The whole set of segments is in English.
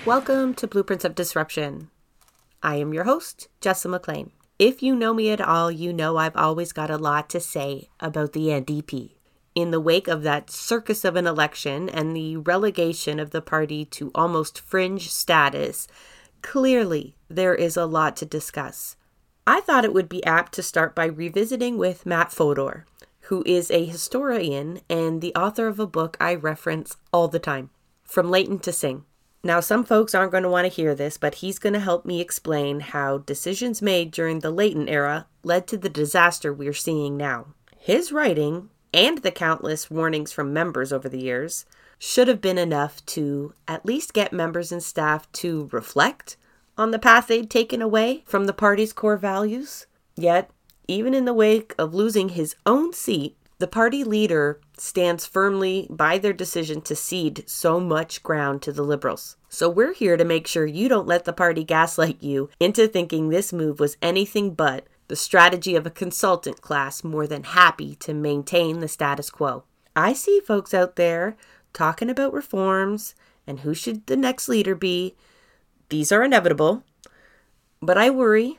Welcome to Blueprints of Disruption. I am your host, Jessa McLean. If you know me at all, you know I've always got a lot to say about the NDP. In the wake of that circus of an election and the relegation of the party to almost fringe status, clearly there is a lot to discuss. I thought it would be apt to start by revisiting with Matt Fodor, who is a historian and the author of a book I reference all the time, From Layton to Sing. Now, some folks aren't going to want to hear this, but he's going to help me explain how decisions made during the Layton era led to the disaster we're seeing now. His writing, and the countless warnings from members over the years, should have been enough to at least get members and staff to reflect on the path they'd taken away from the party's core values. Yet, even in the wake of losing his own seat, the party leader stands firmly by their decision to cede so much ground to the Liberals. So we're here to make sure you don't let the party gaslight you into thinking this move was anything but the strategy of a consultant class more than happy to maintain the status quo. I see folks out there talking about reforms and who should the next leader be. These are inevitable, but I worry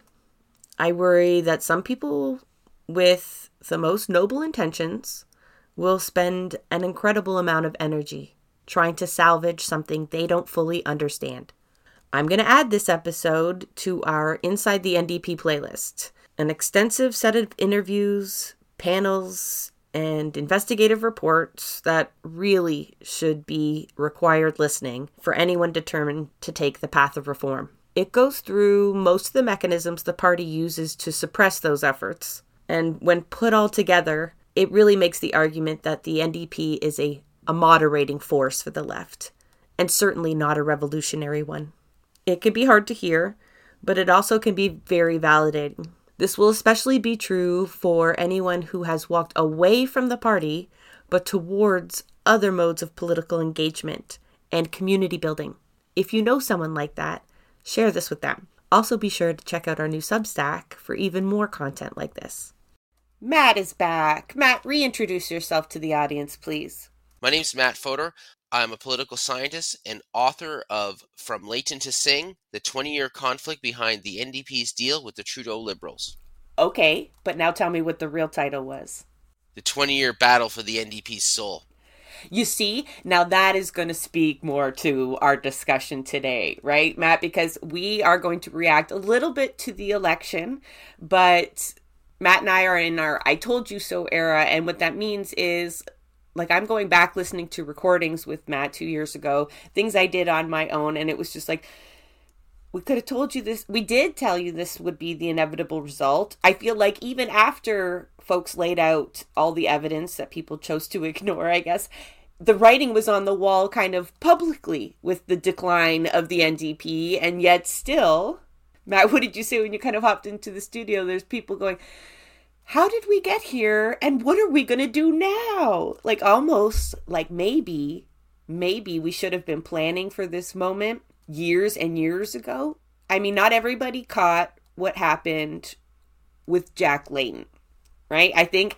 that some people with the most noble intentions will spend an incredible amount of energy trying to salvage something they don't fully understand. I'm going to add this episode to our Inside the NDP playlist, an extensive set of interviews, panels, and investigative reports that really should be required listening for anyone determined to take the path of reform. It goes through most of the mechanisms the party uses to suppress those efforts. And when put all together, it really makes the argument that the NDP is a moderating force for the left, and certainly not a revolutionary one. It can be hard to hear, but it also can be very validating. This will especially be true for anyone who has walked away from the party, but towards other modes of political engagement and community building. If you know someone like that, share this with them. Also be sure to check out our new Substack for even more content like this. Matt is back. Matt, reintroduce yourself to the audience, please. My name's Matt Fodor. I'm a political scientist and author of From Layton to Sing, the 20-year conflict behind the NDP's deal with the Trudeau Liberals. Okay, but now tell me what the real title was. The 20-year battle for the NDP's soul. You see, now that is going to speak more to our discussion today, right, Matt? Because we are going to react a little bit to the election, but Matt and I are in our I told you so era, and what that means is, like, I'm going back listening to recordings with Matt 2 years ago, things I did on my own, and it was just like, we could have told you this. We did tell you this would be the inevitable result. I feel like even after folks laid out all the evidence that people chose to ignore, I guess, the writing was on the wall kind of publicly with the decline of the NDP, and yet still, Matt, what did you say when you kind of hopped into the studio? There's people going, how did we get here? And what are we going to do now? Like, almost like maybe we should have been planning for this moment years and years ago. I mean, not everybody caught what happened with Jack Layton, right? I think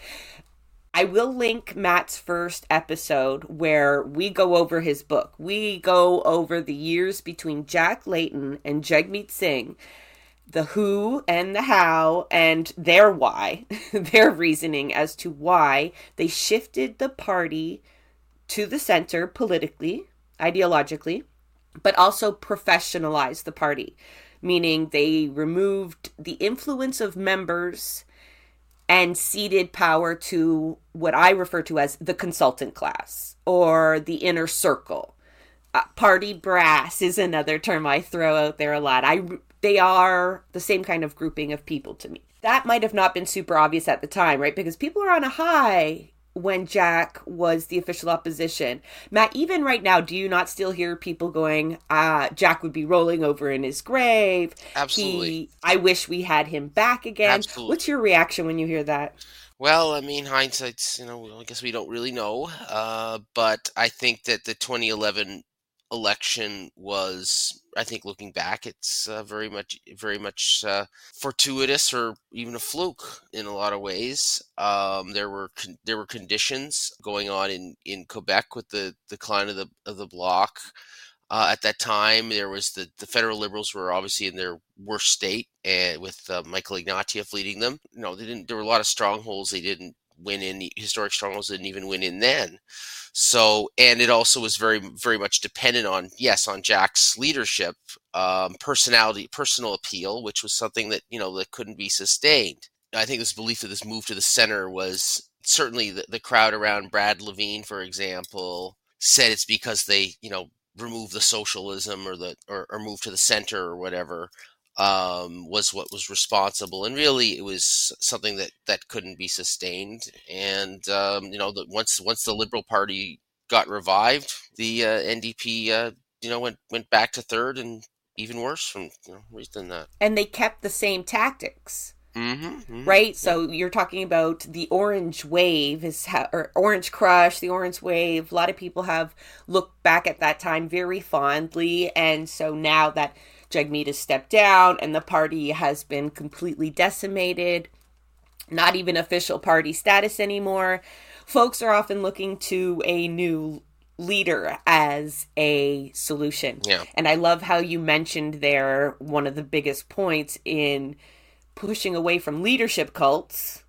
I will link Matt's first episode where we go over his book. We go over the years between Jack Layton and Jagmeet Singh, the who and the how and their why, their reasoning as to why they shifted the party to the center politically, ideologically, but also professionalized the party, meaning they removed the influence of members and ceded power to what I refer to as the consultant class or the inner circle. Party brass is another term I throw out there a lot. They are the same kind of grouping of people to me. That might have not been super obvious at the time, right? Because people are on a high when Jack was the official opposition. Matt, even right now, do you not still hear people going, Jack would be rolling over in his grave? Absolutely. I wish we had him back again. Absolutely. What's your reaction when you hear that? Well, I mean, hindsight's, I guess we don't really know. But I think that the 2011 election was, I think looking back, it's very much fortuitous or even a fluke in a lot of ways. There were conditions going on in Quebec with the decline of the Bloc. At that time, there was the federal Liberals were obviously in their worst state, and with Michael Ignatieff leading them. They didn't. There were a lot of strongholds they didn't win in. Historic strongholds didn't even win in then. So, and it also was very, very much dependent on, yes, on Jack's leadership, personality, personal appeal, which was something that, that couldn't be sustained. I think this belief that this move to the center was certainly the crowd around Brad Levine, for example, said it's because they, removed the socialism or moved to the center or whatever, was what was responsible, and really it was something that couldn't be sustained. And once the Liberal Party got revived, the NDP went back to third, and even worse from than that. And they kept the same tactics. Mm-hmm. Right? So you're talking about the Orange Wave, or Orange Crush, the Orange Wave. A lot of people have looked back at that time very fondly. And so now that Jagmeet has stepped down and the party has been completely decimated, not even official party status anymore, folks are often looking to a new leader as a solution. Yeah. And I love how you mentioned there one of the biggest points in pushing away from leadership cults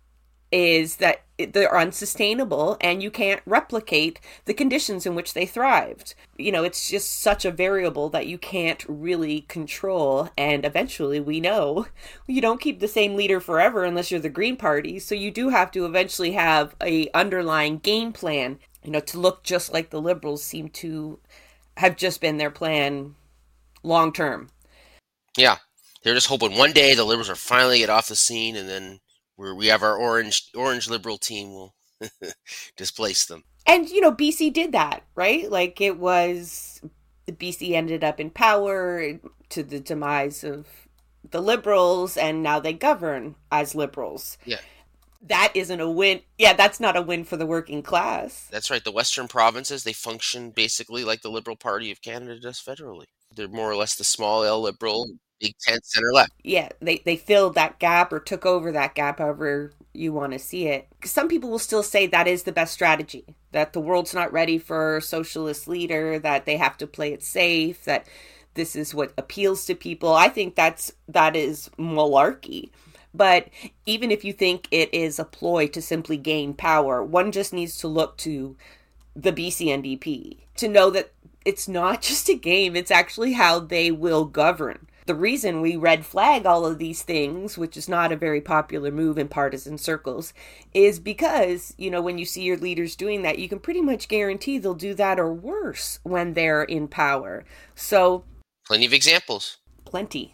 is that they're unsustainable and you can't replicate the conditions in which they thrived. It's just such a variable that you can't really control. And eventually, we know you don't keep the same leader forever unless you're the Green Party. So you do have to eventually have a underlying game plan. To look just like the Liberals seem to have just been their plan long term. Yeah. They're just hoping one day the Liberals are finally get off the scene, and then we have our orange Liberal team will displace them. And BC did that, right? Like it was BC ended up in power to the demise of the Liberals, and now they govern as Liberals. Yeah. That isn't a win. Yeah, that's not a win for the working class. That's right. The Western provinces, they function basically like the Liberal Party of Canada does federally. They're more or less the small L Liberal, big tent center left. Yeah, they filled that gap or took over that gap, however you want to see it. Some people will still say that is the best strategy, that the world's not ready for a socialist leader, that they have to play it safe, that this is what appeals to people. I think that is malarkey. But even if you think it is a ploy to simply gain power, one just needs to look to the BC NDP to know that it's not just a game, it's actually how they will govern. The reason we red flag all of these things, which is not a very popular move in partisan circles, is because, when you see your leaders doing that, you can pretty much guarantee they'll do that or worse when they're in power. So, plenty of examples. Plenty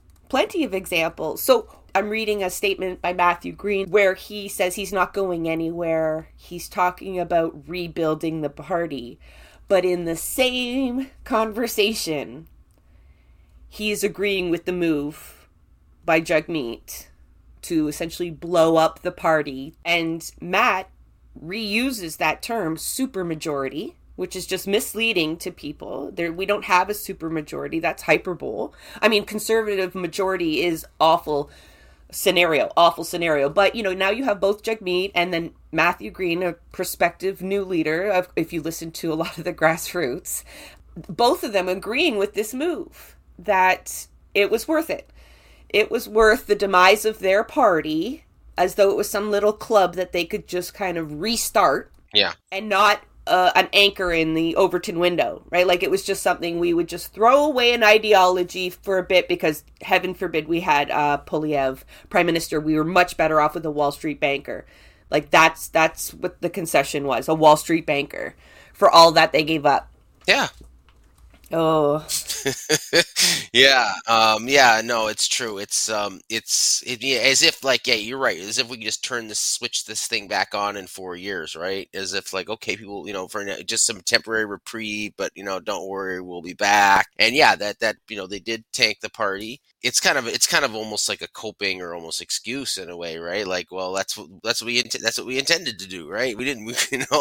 of examples. So, I'm reading a statement by Matthew Green where he says he's not going anywhere. He's talking about rebuilding the party. But in the same conversation, he is agreeing with the move by Jagmeet to essentially blow up the party. And Matt reuses that term, supermajority, which is just misleading to people. We don't have a supermajority. That's hyperbole. I mean, conservative majority is awful scenario. But, now you have both Jagmeet and then Matthew Green, a prospective new leader, if you listen to a lot of the grassroots, both of them agreeing with this move, that it was worth it. It was worth the demise of their party, as though it was some little club that they could just kind of restart. Yeah. And not an anchor in the Overton window, right? Like it was just something we would just throw away an ideology for a bit because heaven forbid we had Poilievre prime minister. We were much better off with a Wall Street banker. Like that's what the concession was, a Wall Street banker for all that they gave up. Yeah. Oh. Yeah. No, it's true. It's as if like, yeah, you're right. As if we could just switch this thing back on in 4 years, right? As if like, okay, people, for just some temporary reprieve, but don't worry, we'll be back. And yeah, that they did tank the party. It's kind of almost like a coping or almost excuse in a way, right? Like, well, that's what we intended to do, right? We didn't,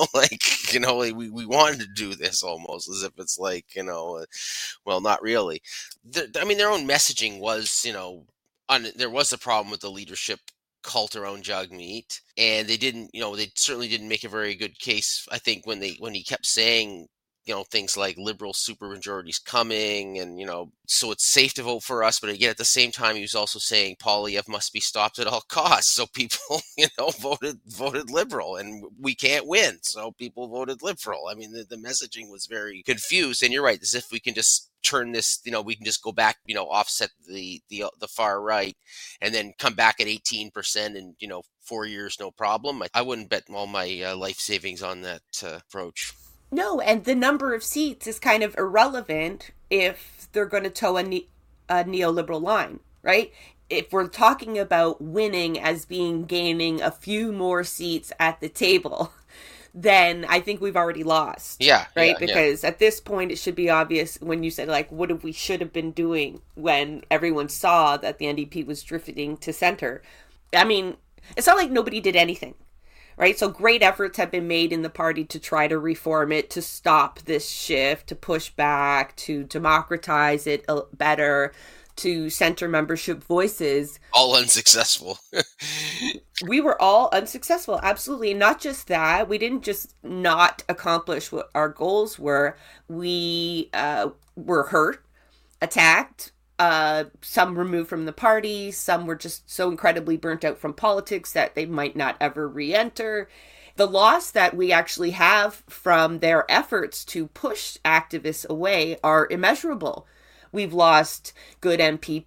we wanted to do this almost as if it's like, well, not really. Their own messaging was, there was a problem with the leadership cult around Jagmeet, and they didn't, they certainly didn't make a very good case, I think, when he kept saying things like liberal supermajorities coming, and so it's safe to vote for us. But again, at the same time, he was also saying Poilievre must be stopped at all costs. So people, voted liberal, and we can't win, so people voted liberal. I mean, the messaging was very confused. And you're right, as if we can just turn this, we can just go back, offset the far right, and then come back at 18% in 4 years, no problem. I wouldn't bet all my life savings on that approach. No, and the number of seats is kind of irrelevant if they're going to toe a neoliberal line, right? If we're talking about winning as being gaining a few more seats at the table, then I think we've already lost. Yeah. Right? Yeah, because at this point, it should be obvious when you said, like, what we should have been doing when everyone saw that the NDP was drifting to center. I mean, it's not like nobody did anything. Right? So great efforts have been made in the party to try to reform it, to stop this shift, to push back, to democratize it better, to center membership voices. All unsuccessful. We were all unsuccessful, absolutely. Not just that, we didn't just not accomplish what our goals were. We were hurt, attacked, some removed from the party, some were just so incredibly burnt out from politics that they might not ever re-enter. The loss that we actually have from their efforts to push activists away are immeasurable. We've lost good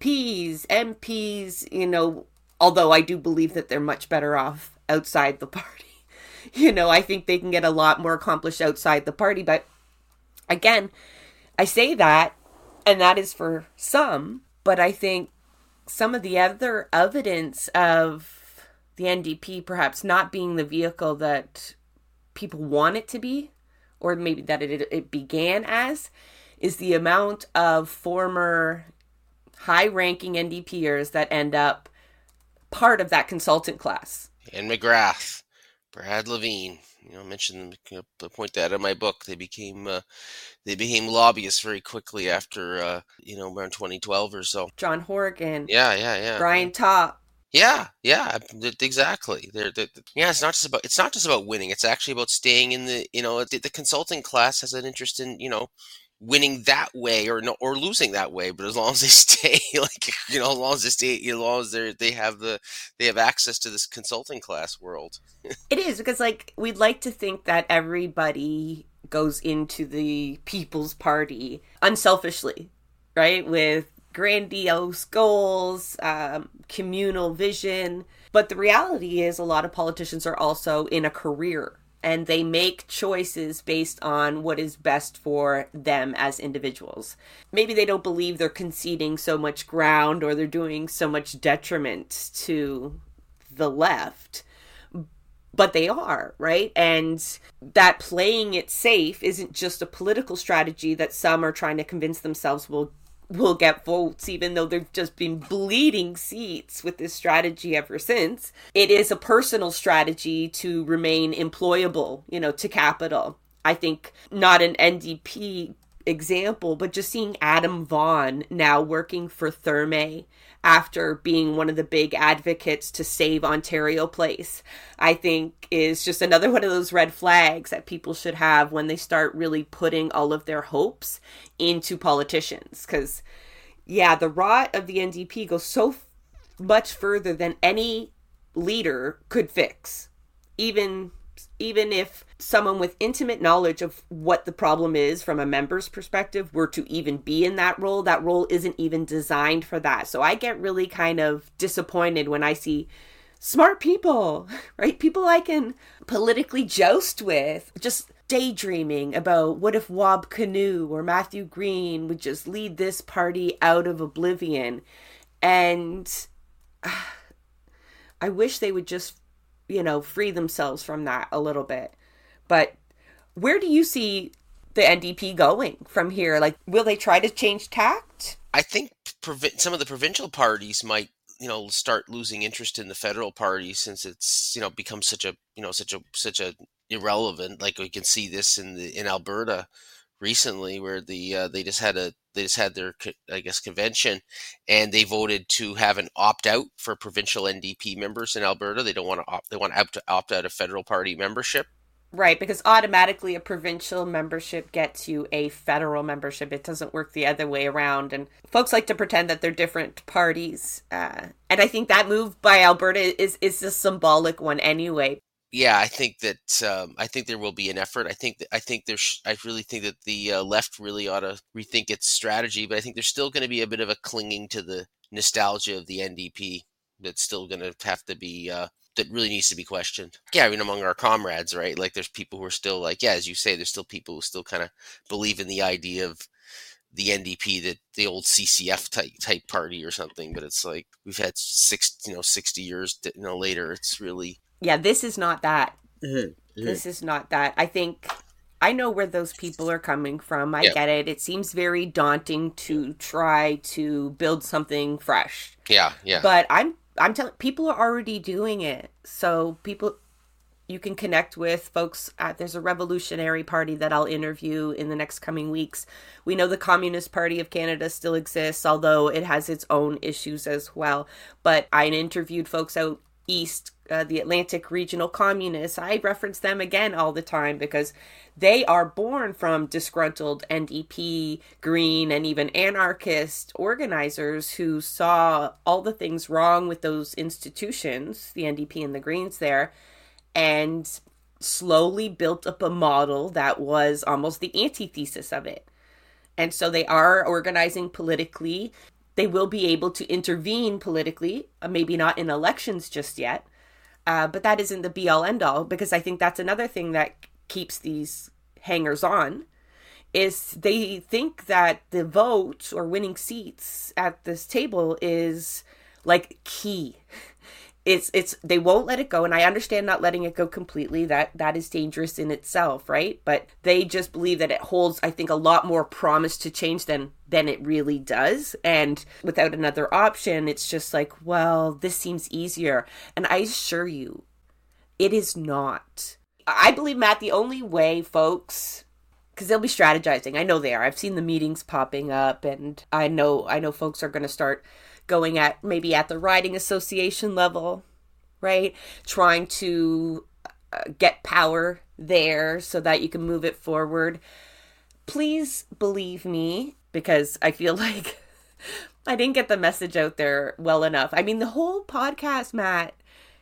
MPs, although I do believe that they're much better off outside the party. I think they can get a lot more accomplished outside the party. But again, I say that, and that is for some, but I think some of the other evidence of the NDP perhaps not being the vehicle that people want it to be, or maybe that it began as, is the amount of former high-ranking NDPers that end up part of that consultant class. And McGrath, Brad Levine, mentioned the point that in my book. They became lobbyists very quickly after around 2012 or so. John Horgan. Yeah. Brian Topp. Yeah, exactly. It's not just about winning. It's actually about staying in the consulting class has an interest in winning that way or losing that way. But as long as they stay, as long as they stay, as long as they have access to this consulting class world. It is because we'd like to think that everybody goes into the People's Party unselfishly, right? With grandiose goals, communal vision. But the reality is a lot of politicians are also in a career, and they make choices based on what is best for them as individuals. Maybe they don't believe they're conceding so much ground or they're doing so much detriment to the left, but they are, right? And that playing it safe isn't just a political strategy that some are trying to convince themselves will get votes, even though they've just been bleeding seats with this strategy ever since. It is a personal strategy to remain employable, to capital. I think not an NDP example, but just seeing Adam Vaughan now working for Therme after being one of the big advocates to save Ontario Place, I think is just another one of those red flags that people should have when they start really putting all of their hopes into politicians. Because, the rot of the NDP goes so much further than any leader could fix. Even if someone with intimate knowledge of what the problem is from a member's perspective were to even be in that role isn't even designed for that. So I get really kind of disappointed when I see smart people, right? People I can politically joust with, just daydreaming about what if Wab Kinew or Matthew Green would just lead this party out of oblivion. And I wish they would just free themselves from that a little bit. But where do you see the NDP going from here? Will they try to change tact? I think some of the provincial parties might, start losing interest in the federal party, since it's, become such a irrelevant. Like we can see this in Alberta recently, where they just had their, I guess, convention, and they voted to have an opt out for provincial NDP members in Alberta. They want to opt out of federal party membership. Right, because automatically a provincial membership gets you a federal membership. It doesn't work the other way around. And folks like to pretend that they're different parties. And I think that move by Alberta is a symbolic one anyway. Yeah, I think that I think there will be an effort. I think I really think that the left really ought to rethink its strategy. But I think there's still going to be a bit of a clinging to the nostalgia of the NDP that's still going to have to be that really needs to be questioned. Yeah, I mean among our comrades, right? Like there's people who are still like, yeah, as you say, there's still people who still kind of believe in the idea of the NDP, that the old CCF type party or something. But it's like we've had 60 years later. It's really Yeah, this is not that. Mhm. This is not that. I think I know where those people are coming from. I Yeah, get it. It seems very daunting to try to build something fresh. yeah, yeah. But I'm telling people are already doing it. So people you can connect with folks there's a revolutionary party that I'll interview in the next coming weeks. We know the Communist Party of Canada still exists, although it has its own issues as well. But I interviewed folks out east, the Atlantic Regional Communists. I reference them again all the time because they are born from disgruntled NDP, Green, and even anarchist organizers who saw all the things wrong with those institutions, the NDP and the Greens there, and slowly built up a model that was almost the antithesis of it. And so they are organizing politically. They will be able to intervene politically, maybe not in elections just yet, but that isn't the be all end all, because I think that's another thing that keeps these hangers on is they think that the vote or winning seats at this table is like key. It's they won't let it go, and I understand not letting it go completely. That is dangerous in itself, right? But they just believe that it holds, I think, a lot more promise to change than it really does. And without another option, it's just like, well, this seems easier. And I assure you, it is not. I believe, Matt, the only way folks, because they'll be strategizing. I know they are. I've seen the meetings popping up, and I know folks are going to start going at maybe at the riding association level, right? Trying to get power there so that you can move it forward. Please believe me, because I feel like I didn't get the message out there well enough. I mean, the whole podcast, Matt,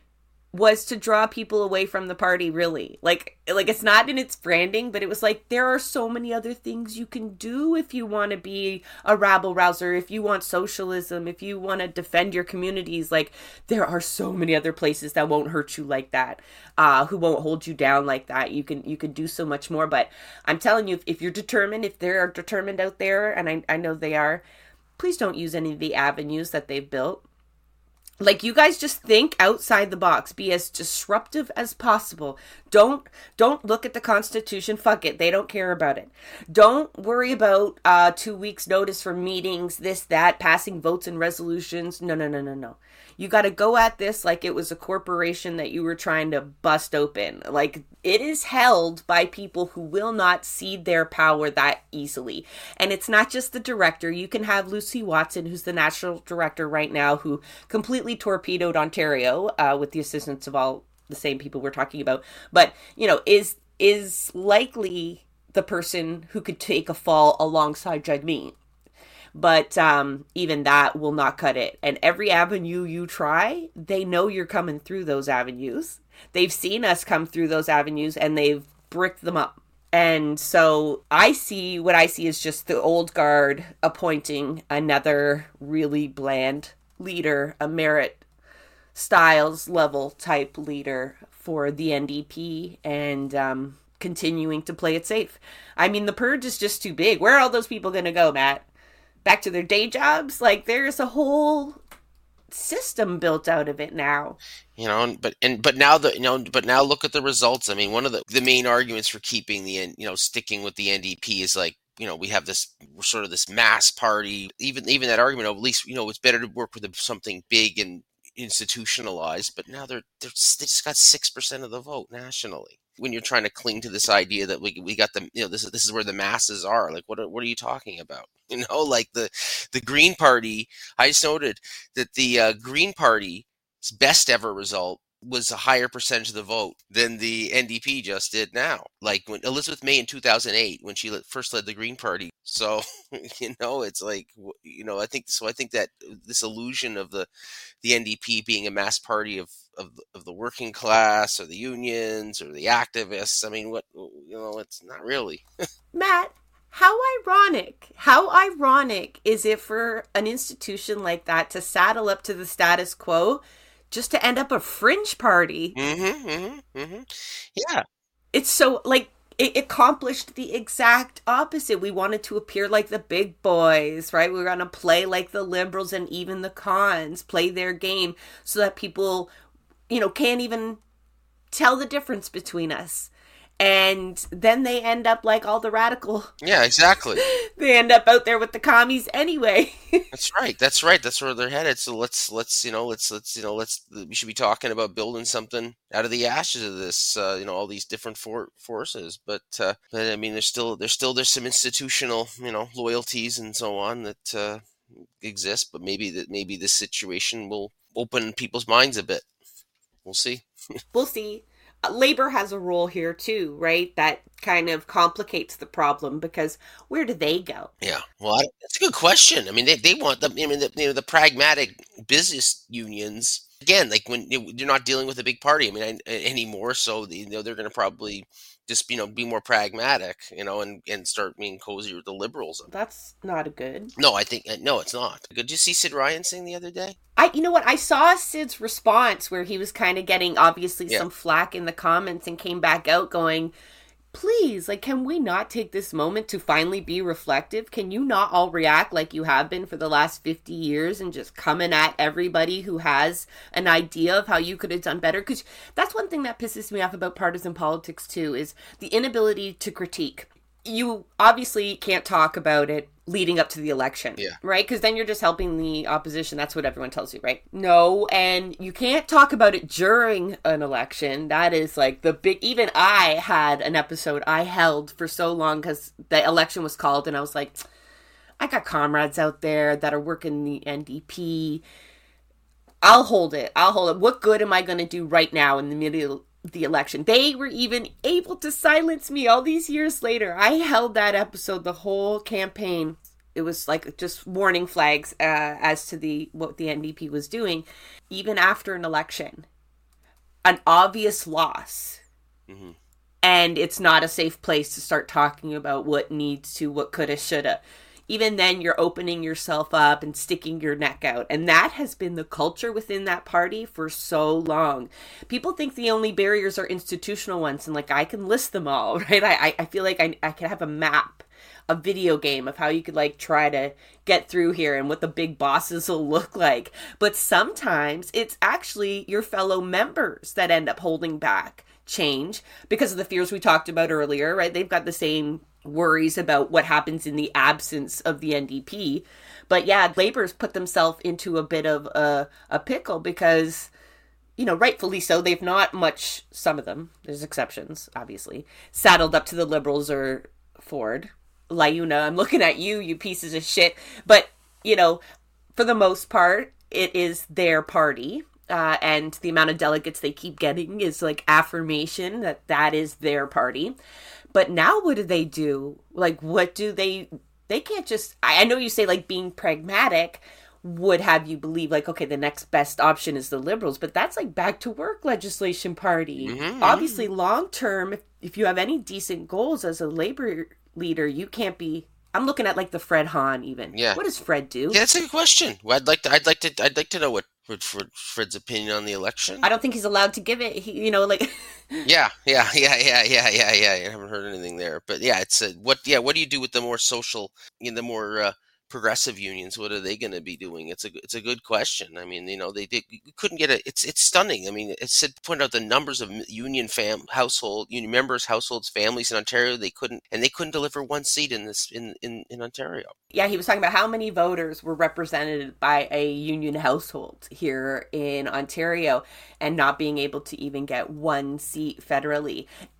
was to draw people away from the party, really. Like it's not in its branding, but it was like, there are so many other things you can do if you want to be a rabble rouser, if you want socialism, if you want to defend your communities. Like, there are so many other places that won't hurt you like that, who won't hold you down like that. You can do so much more. But I'm telling you, if you're determined, if they're determined out there, and I know they are, please don't use any of the avenues that they've built. Like, you guys just think outside the box. Be as disruptive as possible. Don't look at the Constitution. Fuck it. They don't care about it. Don't worry about 2 weeks notice for meetings, this, that, passing votes and resolutions. No. You got to go at this like it was a corporation that you were trying to bust open. Like, it is held by people who will not cede their power that easily. And it's not just the director. You can have Lucy Watson, who's the national director right now, who completely torpedoed Ontario with the assistance of all the same people we're talking about. But, is likely the person who could take a fall alongside Jagmeet. But even that will not cut it. And every avenue you try, they know you're coming through those avenues. They've seen us come through those avenues, and they've bricked them up. And so what I see is just the old guard appointing another really bland leader, a Merit Styles level type leader for the NDP, and continuing to play it safe. I mean, the purge is just too big. Where are all those people going to go, Matt? Back to their day jobs? Like, there's a whole system built out of it now. But now look at the results. I mean, one of the main arguments for keeping sticking with the NDP is like, we have this sort of this mass party. Even that argument of, at least, it's better to work with something big and institutionalized. But now they just got 6% of the vote nationally. When you're trying to cling to this idea that we got them, this is where the masses are. Like, what are you talking about? Like the Green Party. I just noted that the Green Party's best ever result was a higher percentage of the vote than the NDP just did now. Like when Elizabeth May in 2008, when she first led the Green Party. So, it's like, I think so. I think that this illusion of the NDP being a mass party of the working class or the unions or the activists. I mean, it's not really. Matt, how ironic. How ironic is it for an institution like that to saddle up to the status quo just to end up a fringe party? Yeah. It's so, like, it accomplished the exact opposite. We wanted to appear like the big boys, right? We were going to play like the liberals and even the cons, play their game so that people, can't even tell the difference between us. And then they end up like all the radical. Yeah, exactly. They end up out there with the commies anyway. That's right. That's right. That's where they're headed. So let's we should be talking about building something out of the ashes of this. All these different forces. But I mean, there's some institutional loyalties and so on that exist. But maybe this situation will open people's minds a bit. We'll see. We'll see. Labor has a role here too, right? That kind of complicates the problem because where do they go? Yeah, well, that's a good question. I mean, they want them. I mean, the pragmatic business unions again, like when you're not dealing with a big party. I mean, anymore. So they're going to probably just be more pragmatic, and start being cozy with the liberals. That's not a good. No, I think no, it's not. Did you see Sid Ryan sing the other day? You know what? I saw Sid's response where he was kind of getting obviously some flack in the comments and came back out going, please, like, can we not take this moment to finally be reflective? Can you not all react like you have been for the last 50 years and just coming at everybody who has an idea of how you could have done better? Because that's one thing that pisses me off about partisan politics too, is the inability to critique. You obviously can't talk about it leading up to the election, right? Because then you're just helping the opposition. That's what everyone tells you, right? No, and you can't talk about it during an election. That is like the big, even I had an episode I held for so long because the election was called and I was like, I got comrades out there that are working the NDP. I'll hold it. What good am I going to do right now in the middle of the election? They were even able to silence me all these years later. I held that episode the whole campaign. It was like just warning flags as to what the NDP was doing. Even after an election, an obvious loss. Mm-hmm. And it's not a safe place to start talking about what coulda, shoulda. Even then, you're opening yourself up and sticking your neck out. And that has been the culture within that party for so long. People think the only barriers are institutional ones. And like, I can list them all, right? I feel like I can have a map, a video game of how you could like try to get through here and what the big bosses will look like. But sometimes it's actually your fellow members that end up holding back change because of the fears we talked about earlier, right? They've got the same worries about what happens in the absence of the NDP. But yeah, Labor's put themselves into a bit of a pickle because, rightfully so, they've not much, some of them, there's exceptions, obviously, saddled up to the Liberals or Ford. LiUNA, I'm looking at you pieces of shit. But, for the most part, it is their party. And the amount of delegates they keep getting is like affirmation that is their party. But now what do? Like, what do they can't just, I know you say like being pragmatic would have you believe like, okay, the next best option is the Liberals, but that's like back to work legislation party. Mm-hmm. Obviously, long term, if you have any decent goals as a Labor leader, you can't be, I'm looking at like the Fred Hahn even. Yeah. What does Fred do? Yeah, that's a good question. I'd like to know what Fred's opinion on the election. I don't think he's allowed to give it. Yeah. I haven't heard anything there, but yeah, it's what do you do with the more social, the more progressive unions? What are they going to be doing? It's a good question. I mean, they couldn't get it's stunning. I mean, it said point out the numbers of union members, households, families in Ontario. They couldn't deliver one seat in Ontario. Yeah, he was talking about how many voters were represented by a union household here in Ontario and not being able to even get one seat federally.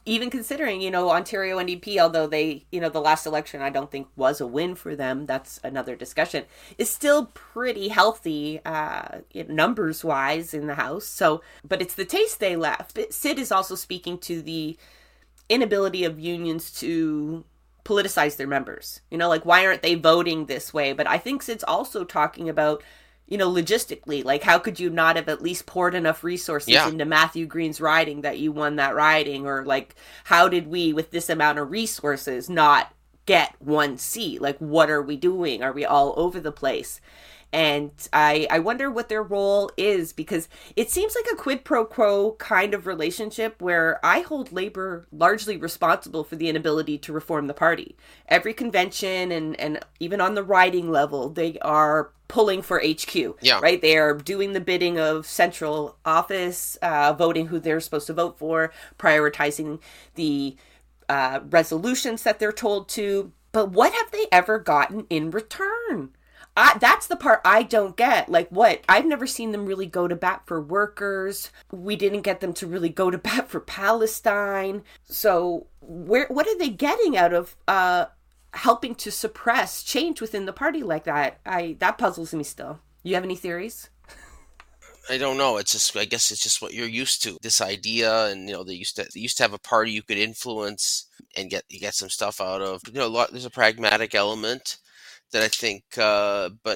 even considering, Ontario NDP, although they, the last election I don't think was a win for them, that's another discussion, is still pretty healthy numbers wise in the House. So, but it's the taste they left. Sid is also speaking to the inability of unions to politicize their members. Like, why aren't they voting this way? But I think Sid's also talking about, logistically, like, how could you not have at least poured enough resources into Matthew Green's riding that you won that riding? Or, like, how did we, with this amount of resources, not get one seat? Like, what are we doing? Are we all over the place? And I wonder what their role is, because it seems like a quid pro quo kind of relationship where I hold Labour largely responsible for the inability to reform the party. Every convention and even on the riding level, they are pulling for HQ, right? They are doing the bidding of central office, voting who they're supposed to vote for, prioritizing the resolutions that they're told to. But what have they ever gotten in return? That's the part I don't get. Like, what? I've never seen them really go to bat for workers. We didn't get them to really go to bat for Palestine. So what are they getting out of helping to suppress change within the party like that? That puzzles me still. You have any theories? I don't know. It's just, I guess it's just what you're used to. This idea, and they used to have a party you could influence and get some stuff out of. There's a pragmatic element that I think, but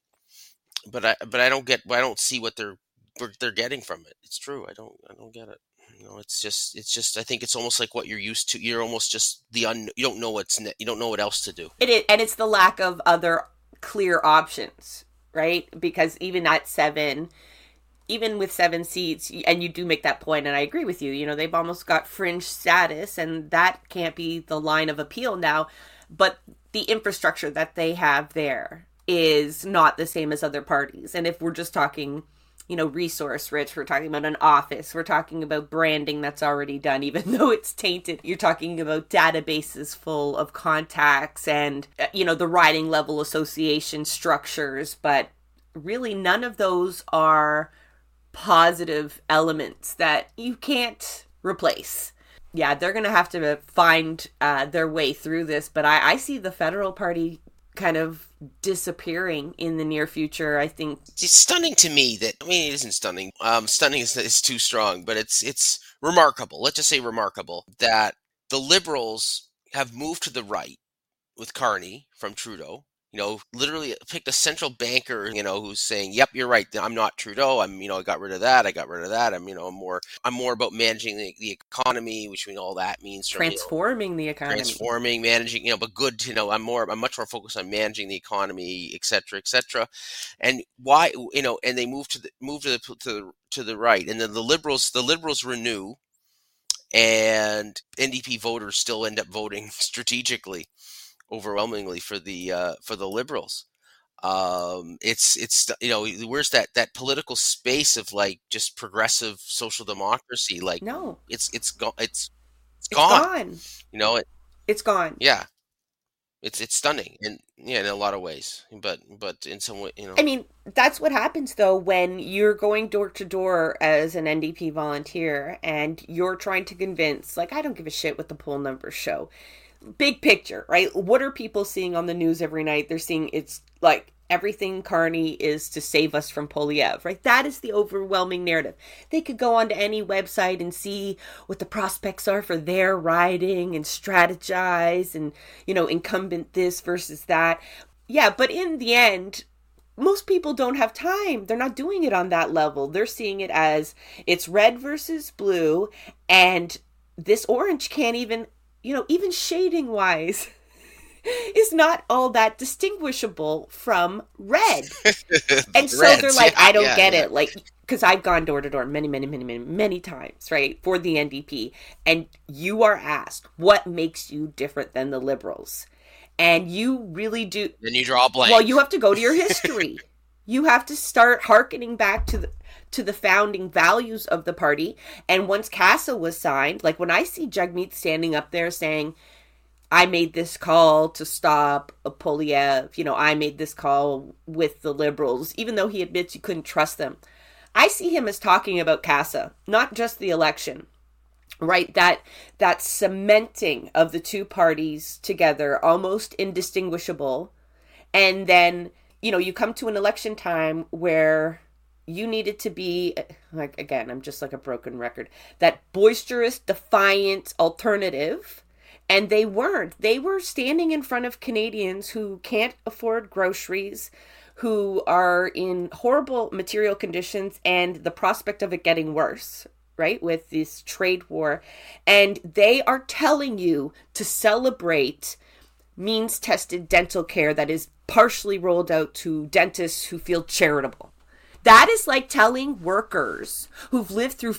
I don't see what they're getting from it. It's true. I don't get it. It's just. I think it's almost like what you're used to. You're almost just you don't know you don't know what else to do. It is, and it's the lack of other clear options, right? Because even with 7 seats, and you do make that point, and I agree with you. They've almost got fringe status, and that can't be the line of appeal now. But the infrastructure that they have there is not the same as other parties. And if we're just talking, resource rich, we're talking about an office, we're talking about branding that's already done, even though it's tainted. You're talking about databases full of contacts and, the riding level association structures. But really none of those are positive elements that you can't replace. Yeah, they're going to have to find their way through this. But I see the federal party kind of disappearing in the near future. I think it's stunning to me that, it isn't stunning. Stunning is too strong, but it's remarkable. Let's just say remarkable that the Liberals have moved to the right with Carney from Trudeau. Literally picked a central banker, who's saying, "Yep, you're right. I'm not Trudeau. I got rid of that. I'm more about managing the economy, which we know all that means transforming the economy, managing, but good. I'm much more focused on managing the economy, et cetera, et cetera. And why, and they move to the right, and then the liberals renew, and NDP voters still end up voting strategically, overwhelmingly for the Liberals. It's where's that political space of like just progressive social democracy? Like, no, it's gone. It's gone. It's gone. Yeah, it's stunning, and in a lot of ways, but in some way, that's what happens though when you're going door to door as an NDP volunteer and you're trying to convince, like, I don't give a shit what the poll numbers show. Big picture, right? What are people seeing on the news every night? They're seeing it's like everything Carney is to save us from Poilievre, right? That is the overwhelming narrative. They could go onto any website and see what the prospects are for their riding and strategize and, incumbent this versus that. Yeah, but in the end, most people don't have time. They're not doing it on that level. They're seeing it as it's red versus blue, and this orange can't even shading wise is not all that distinguishable from red. And so they're like, I don't get it. Like, because I've gone door to door many, many, many, many, many times, right, for the NDP. And you are asked, what makes you different than the Liberals? And you really do. Then you draw a blank. Well, you have to go to your history. You have to start hearkening back to the founding values of the party. And once CASA was signed, like when I see Jagmeet standing up there saying, I made this call to stop Poilievre, I made this call with the Liberals, even though he admits you couldn't trust them. I see him as talking about CASA, not just the election. right? That cementing of the two parties together, almost indistinguishable. And then, you come to an election time where you needed to be, like, again, I'm just like a broken record, that boisterous, defiant alternative. And they weren't. They were standing in front of Canadians who can't afford groceries, who are in horrible material conditions, and the prospect of it getting worse, right, with this trade war. And they are telling you to celebrate means tested dental care that is partially rolled out to dentists who feel charitable. That is like telling workers who've lived through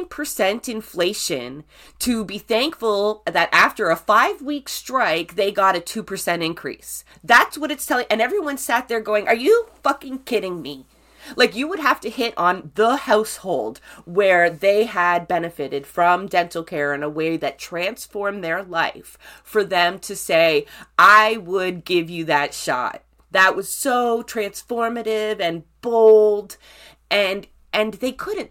15% inflation to be thankful that after a 5-week strike, they got a 2% increase. That's what it's telling. And everyone sat there going, are you fucking kidding me? Like, you would have to hit on the household where they had benefited from dental care in a way that transformed their life for them to say, I would give you that shot. That was so transformative and bold. And they couldn't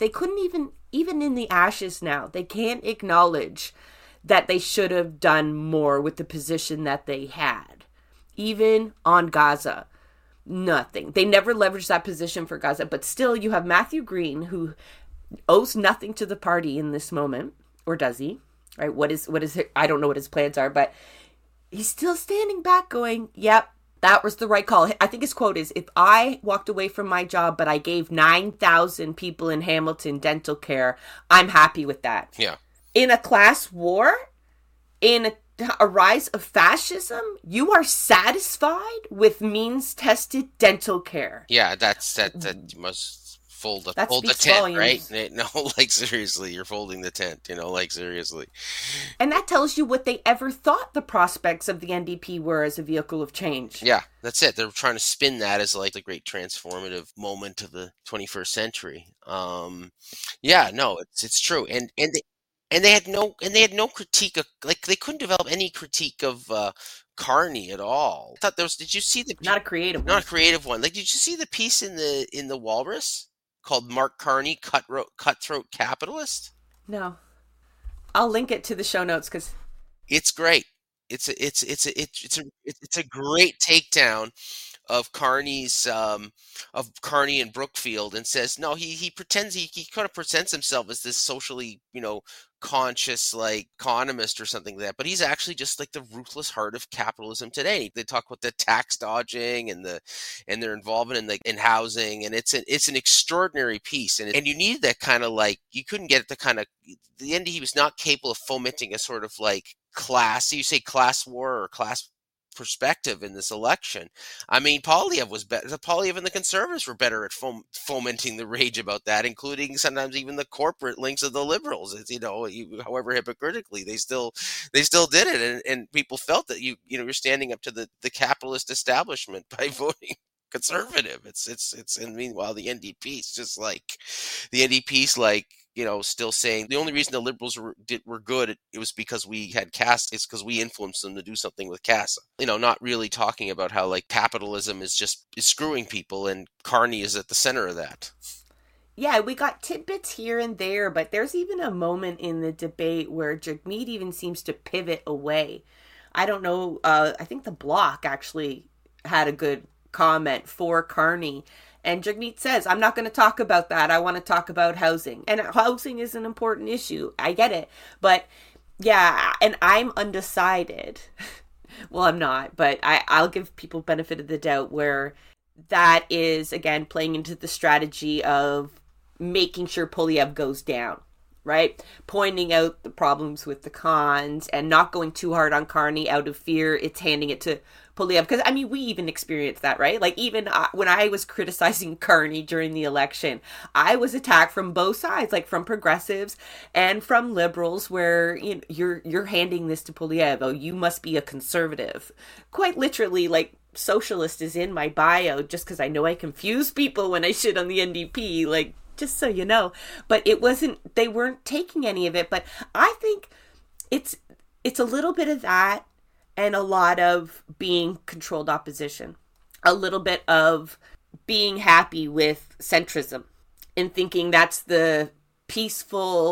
even in the ashes now, they can't acknowledge that they should have done more with the position that they had. Even on Gaza. Nothing. They never leveraged that position for Gaza, but still you have Matthew Green, who owes nothing to the party in this moment, or does he? Right? What is I don't know what his plans are, but he's still standing back going, yep, that was the right call. I think his quote is, if I walked away from my job, but I gave 9,000 people in Hamilton dental care, I'm happy with that. Yeah. In a class war, in a rise of fascism, you are satisfied with means-tested dental care. Yeah, that you must fold the tent, volumes. Right? No, like, seriously, you're folding the tent, like, seriously. And that tells you what they ever thought the prospects of the NDP were as a vehicle of change. Yeah, that's it. They're trying to spin that as like the great transformative moment of the 21st century. Yeah, no, it's true. And they had no critique of, like, they couldn't develop any critique of Carney at all. I thought did you see not a creative one? Like, did you see the piece in the Walrus called Mark Carney, Cutthroat Capitalist? No. I'll link it to the show notes because it's great. It's a great takedown of Carney's of Carney and Brookfield, and says no, he pretends he kind of presents himself as this socially conscious, like, economist or something like that, but he's actually just like the ruthless heart of capitalism today. They talk about the tax dodging and their involvement in housing, and it's an extraordinary piece, and you need that kind of, like, you couldn't get the kind of, the NDP was not capable of fomenting a sort of like class war or class perspective in this election. I mean, Poilievre was better. Poilievre and the Conservatives were better at fomenting the rage about that, including sometimes even the corporate links of the Liberals. It's, however hypocritically, they still did it, and people felt that you're standing up to the capitalist establishment by voting Conservative. And meanwhile the NDP's just like still saying the only reason the Liberals were good, it was because we had CASA. It's because we influenced them to do something with CASA. Not really talking about how, like, capitalism is screwing people, and Carney is at the center of that. Yeah, we got tidbits here and there, but there's even a moment in the debate where Jagmeet even seems to pivot away. I don't know. I think the Bloc actually had a good comment for Carney. And Jagmeet says, I'm not going to talk about that. I want to talk about housing. And housing is an important issue. I get it. But yeah, and I'm undecided. Well, I'm not, but I'll give people benefit of the doubt where that is, again, playing into the strategy of making sure Poilievre goes down, right? Pointing out the problems with the cons and not going too hard on Carney out of fear. It's handing it to Poilievre, because I mean, we even experienced that, right? Like, even when I was criticizing Carney during the election, I was attacked from both sides, like from progressives and from liberals, where you're handing this to Poilievre. Oh, you must be a conservative. Quite literally, like, socialist is in my bio just because I know I confuse people when I shit on the NDP, like, just so you know. But they weren't taking any of it. But I think it's a little bit of that, and a lot of being controlled opposition, a little bit of being happy with centrism and thinking that's the peaceful,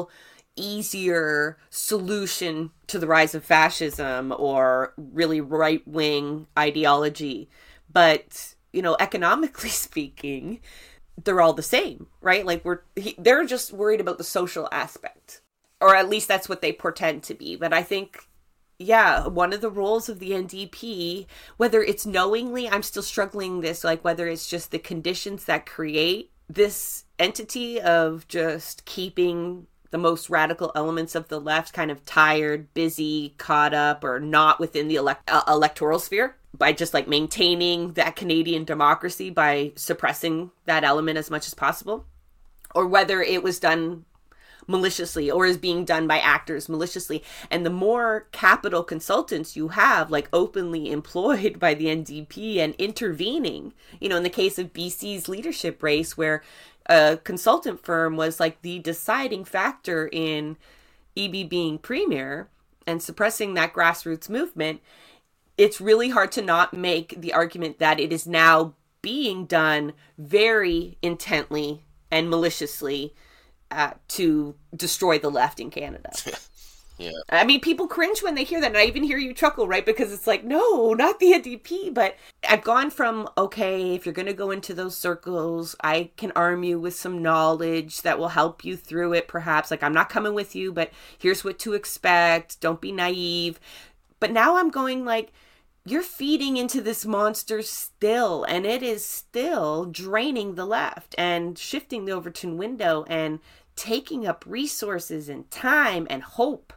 easier solution to the rise of fascism or really right-wing ideology. But, economically speaking, they're all the same, right? Like they're just worried about the social aspect, or at least that's what they pretend to be. But I think, yeah, one of the roles of the NDP, whether it's knowingly, I'm still struggling this, like whether it's just the conditions that create this entity of just keeping the most radical elements of the left kind of tired, busy, caught up, or not within the electoral sphere, by just like maintaining that Canadian democracy by suppressing that element as much as possible, or whether it was done maliciously or is being done by actors maliciously. And the more capital consultants you have, like openly employed by the NDP and intervening, in the case of BC's leadership race, where a consultant firm was like the deciding factor in EB being premier and suppressing that grassroots movement, it's really hard to not make the argument that it is now being done very intently and maliciously to destroy the left in Canada. Yeah. I mean, people cringe when they hear that, and I even hear you chuckle, right? Because it's like, no, not the NDP. But I've gone from, okay, if you're going to go into those circles, I can arm you with some knowledge that will help you through it, perhaps. Like, I'm not coming with you, but here's what to expect. Don't be naive. But now I'm going like, you're feeding into this monster still, and it is still draining the left and shifting the Overton window and taking up resources and time and hope.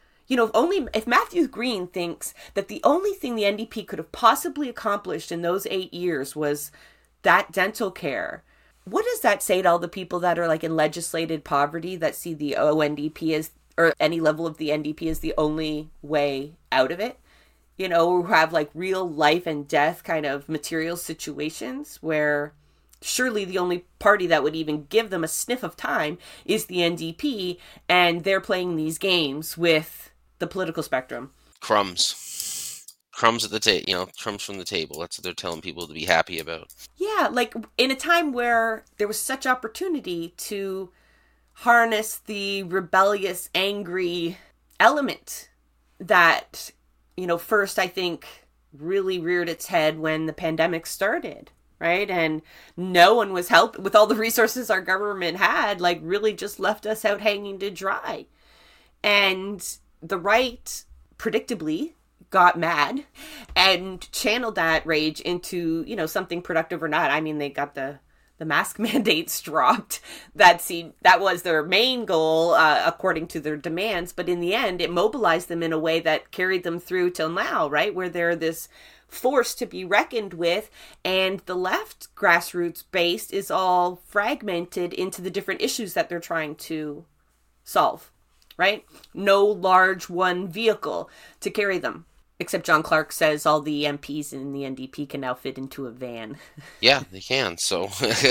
If Matthew Green thinks that the only thing the NDP could have possibly accomplished in those 8 years was that dental care, what does that say to all the people that are like in legislated poverty that see the ONDP as, or any level of the NDP as the only way out of it? Who have like real life and death kind of material situations where surely the only party that would even give them a sniff of time is the NDP, and they're playing these games with the political spectrum. Crumbs at the table, crumbs from the table. That's what they're telling people to be happy about. Yeah, like in a time where there was such opportunity to harness the rebellious, angry element that, first I think really reared its head when the pandemic started, right? And no one was helped with all the resources our government had, like really just left us out hanging to dry. And the right, predictably, got mad and channeled that rage into, something productive or not. I mean, they got the mask mandates dropped. That was their main goal, according to their demands. But in the end, it mobilized them in a way that carried them through till now, right? Where they're this force to be reckoned with. And the left grassroots base is all fragmented into the different issues that they're trying to solve, right? No large one vehicle to carry them. Except John Clark says all the MPs in the NDP can now fit into a van. Yeah, they can. So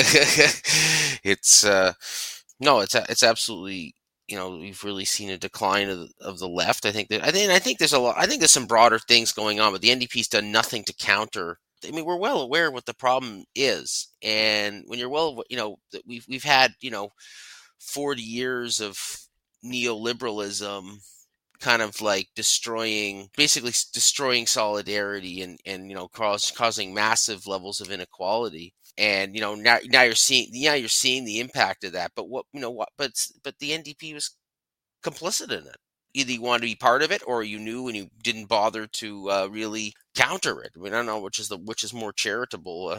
it's it's absolutely, we've really seen a decline of the left. I think there's a lot. I think there's some broader things going on, but the NDP's done nothing to counter. I mean, we're well aware of what the problem is, and when you're that we've had 40 years of neoliberalism kind of like basically destroying solidarity and causing massive levels of inequality. And now you're seeing the impact of that. But but the NDP was complicit in it. Either you wanted to be part of it, or you knew and you didn't bother to really counter it. I mean, I don't know which is more charitable,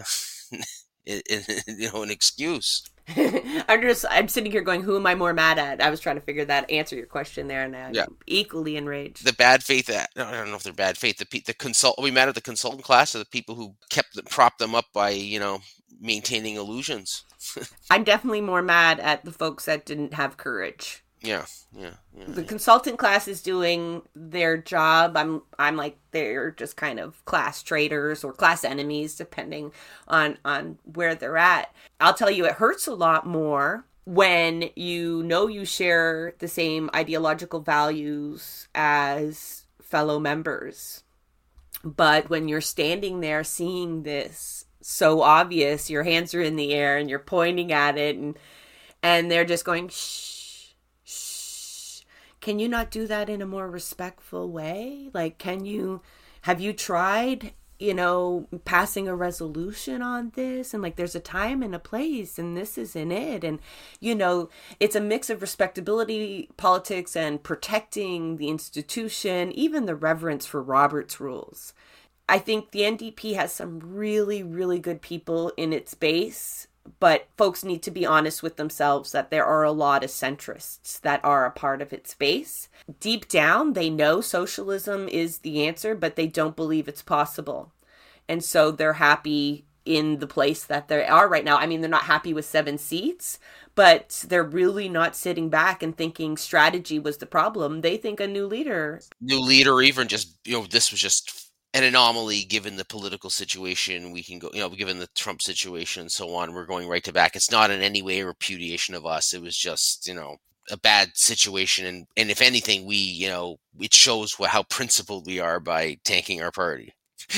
an excuse. I'm sitting here going, who am I more mad at? I was trying to answer your question there, and I'm equally enraged. The bad faith, I don't know if they're bad faith. We mad at the consultant class, or the people who propped them up by maintaining illusions. I'm definitely more mad at the folks that didn't have courage. Yeah. The consultant class is doing their job. I'm like, they're just kind of class traitors or class enemies, depending on where they're at. I'll tell you, it hurts a lot more when you share the same ideological values as fellow members. But when you're standing there seeing this so obvious, your hands are in the air and you're pointing at it, and they're just going, shh. can you not do that in a more respectful way? Like, have you tried, passing a resolution on this? And like, there's a time and a place, and this isn't it. And, it's a mix of respectability politics and protecting the institution, even the reverence for Robert's rules. I think the NDP has some really, really good people in its base, but folks need to be honest with themselves that there are a lot of centrists that are a part of its base. Deep down, they know socialism is the answer, but they don't believe it's possible. And so they're happy in the place that they are right now. I mean, they're not happy with 7 seats, but they're really not sitting back and thinking strategy was the problem. They think a new leader, even just, this was just an anomaly given the political situation. We can go, given the Trump situation and so on, we're going right to back. It's not in any way a repudiation of us. It was just, a bad situation. And if anything, it shows how principled we are by tanking our party.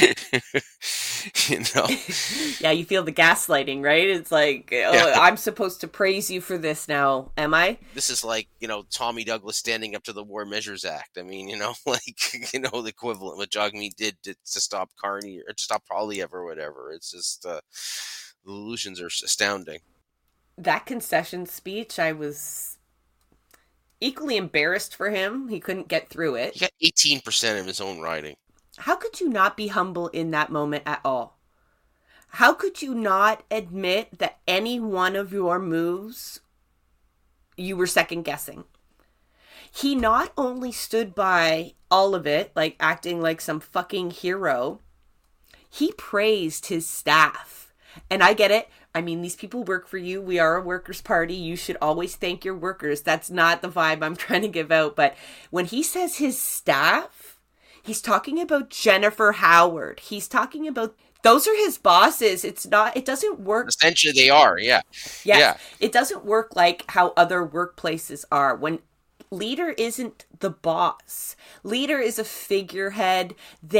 Yeah, you feel the gaslighting, right? It's like, I'm supposed to praise you for this now, am I? This is like, Tommy Douglas standing up to the War Measures Act. I mean, the equivalent what Jagmeet did to stop Carney or to stop Poilievre or whatever. It's just the illusions are astounding. That concession speech, I was equally embarrassed for him. He couldn't get through it. He got 18% of his own riding. How could you not be humble in that moment at all? How could you not admit that any one of your moves you were second guessing? He not only stood by all of it, like acting like some fucking hero, he praised his staff. And I get it. I mean, these people work for you. We are a workers' party. You should always thank your workers. That's not the vibe I'm trying to give out. But when he says his staff, he's talking about Jennifer Howard. He's talking about, those are his bosses. It doesn't work. Essentially, they are, yeah. Yes, yeah. It doesn't work like how other workplaces are. When leader isn't the boss, leader is a figurehead.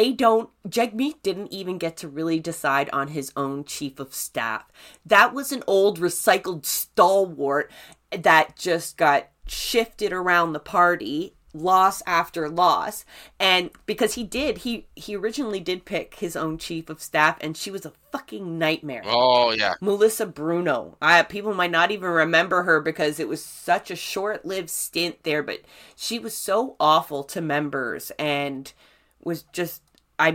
Jagmeet didn't even get to really decide on his own chief of staff. That was an old recycled stalwart that just got shifted around the party, loss after loss. And because he originally did pick his own chief of staff, and she was a fucking nightmare. Oh yeah, Melissa Bruno. People might not even remember her because it was such a short-lived stint there, but she was so awful to members and was just, I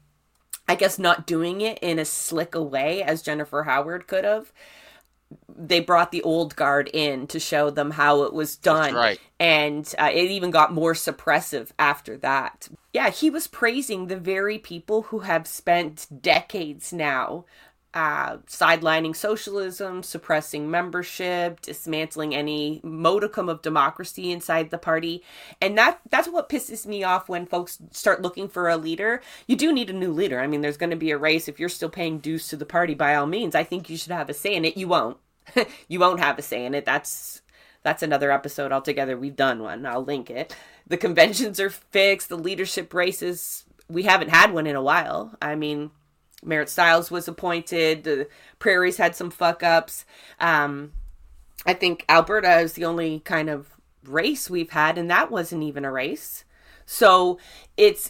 guess not doing it in as slick a way as Jennifer Howard could have. They brought the old guard in to show them how it was done. That's right. And it even got more suppressive after that. Yeah, he was praising the very people who have spent decades now sidelining socialism, suppressing membership, dismantling any modicum of democracy inside the party. And that's what pisses me off when folks start looking for a leader. You do need a new leader. I mean, there's going to be a race. If you're still paying dues to the party, by all means, I think you should have a say in it. You won't. You won't have a say in it. That's another episode altogether. We've done one. I'll link it. The conventions are fixed. The leadership races, we haven't had one in a while. I mean, Merritt Stiles was appointed. The Prairies had some fuck-ups. I think Alberta is the only kind of race we've had, and that wasn't even a race. So it's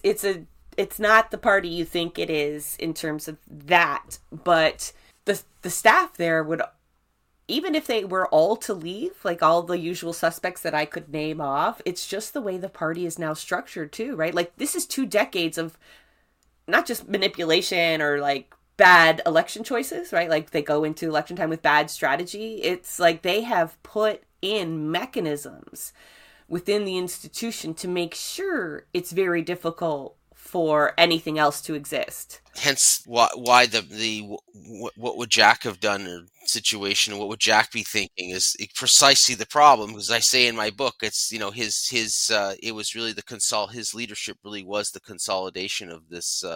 not the party you think it is in terms of that. But the staff there would, even if they were all to leave, like all the usual suspects that I could name off, it's just the way the party is now structured too, right? Like, this is 2 decades of not just manipulation or like bad election choices, right? Like, they go into election time with bad strategy. It's like they have put in mechanisms within the institution to make sure it's very difficult for anything else to exist. Hence why the what would Jack have done or situation, what would Jack be thinking is precisely the problem. Because I say in my book, it's, his it was really his leadership really was the consolidation of this